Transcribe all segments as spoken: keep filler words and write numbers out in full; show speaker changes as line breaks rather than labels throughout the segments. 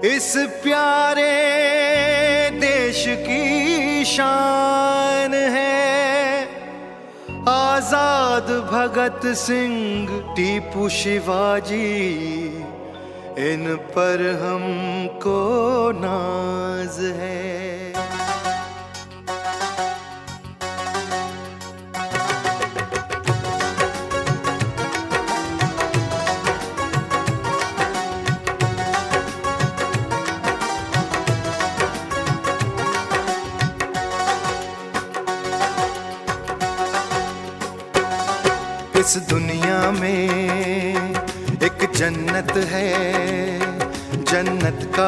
इस प्यारे देश की शान है। आजाद भगत सिंह, टीपू शिवाजी, इन पर हमको नाज है। इस दुनिया में एक जन्नत है, जन्नत का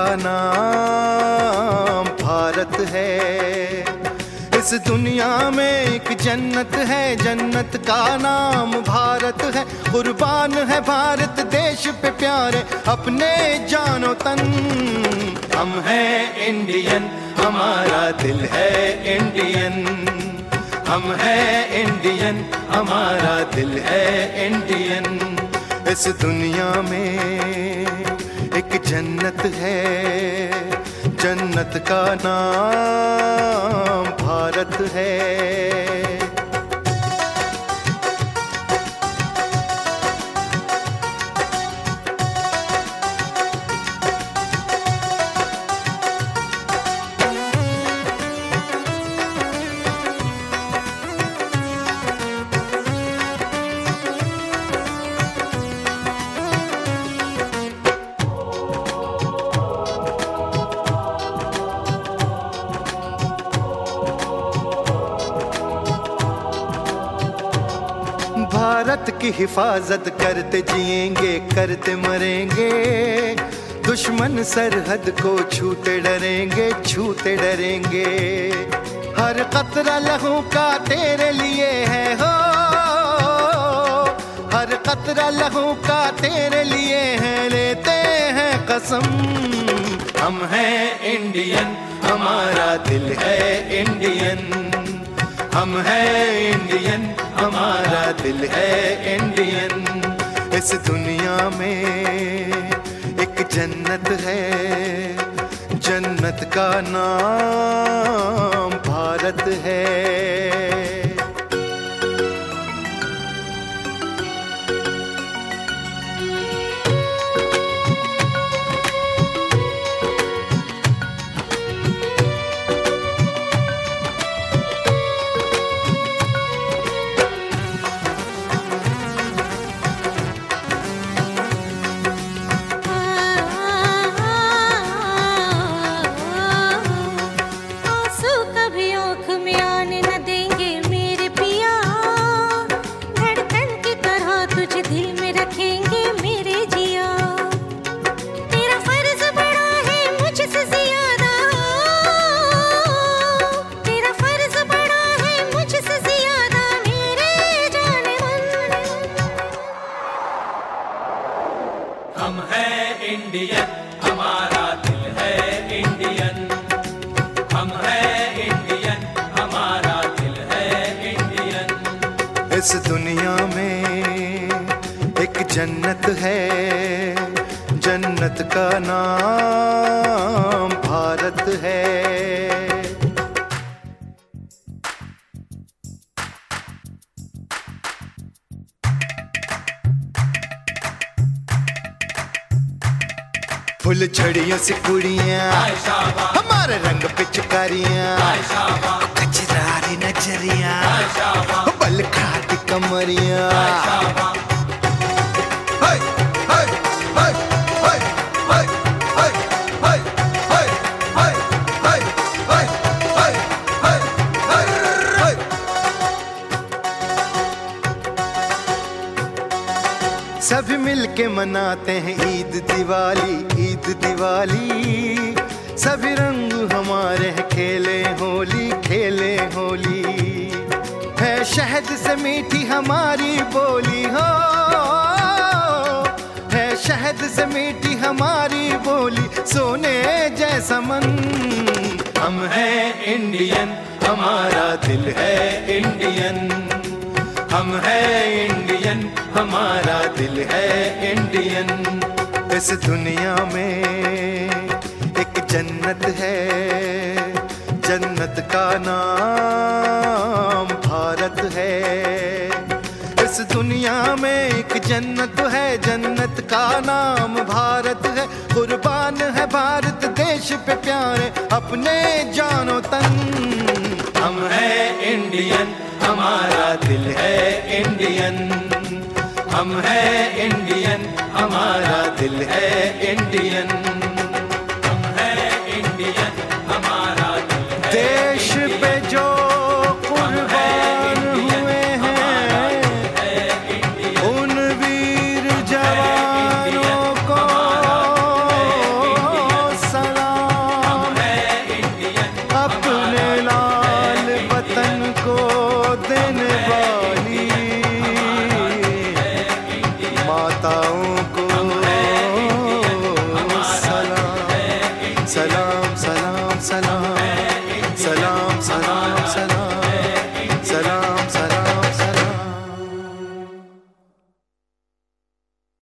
नाम भारत है। इस दुनिया में एक जन्नत है, जन्नत का नाम भारत है। कुर्बान है भारत देश पे प्यारे अपने जानो तन। हम हैं इंडियन, हमारा दिल है इंडियन। हम हैं इंडियन, हमारा दिल है इंडियन। इस दुनिया में एक जन्नत है, जन्नत का नाम भारत है। भारत की हिफाजत करते जिएंगे, करते मरेंगे। दुश्मन सरहद को छूते डरेंगे, छूते डरेंगे। हर कतरा लहू का तेरे लिए है हो, हर कतरा लहू का तेरे लिए है, लेते हैं कसम। हम हैं इंडियन, हमारा दिल है इंडियन। हम हैं इंडियन, हमारा दिल है इंडियन। इस दुनिया में एक जन्नत है, जन्नत का नाम भारत है।
हम हैं इंडियन, हमारा दिल है इंडियन। हम हैं इंडियन, हमारा दिल है इंडियन।
इस दुनिया में एक जन्नत है, जन्नत का नाम भारत है। फुल झड़ियों से कुड़ियाँ, हमारे रंग पिचकारियाँ, कचरारी नजरियाँ, बल खाती कमरियाँ। सभी मिलके मनाते हैं ईद दिवाली, ईद दिवाली। सभी रंग हमारे हैं, खेले होली, खेले होली। है शहद से मीठी हमारी बोली हो, है शहद से मीठी हमारी बोली, सोने जैसा मन। हम हैं इंडियन, हमारा दिल है इंडियन। हम हैं इंडियन, हमारा दिल है इंडियन। इस दुनिया में जन्नत है, जन्नत का नाम भारत है। इस दुनिया में एक जन्नत है, जन्नत का नाम भारत है। कुर्बान है भारत देश पे प्यारे अपने जानो तन।
हम हैं इंडियन, हमारा दिल है इंडियन। हम हैं इंडियन, हमारा दिल है इंडियन।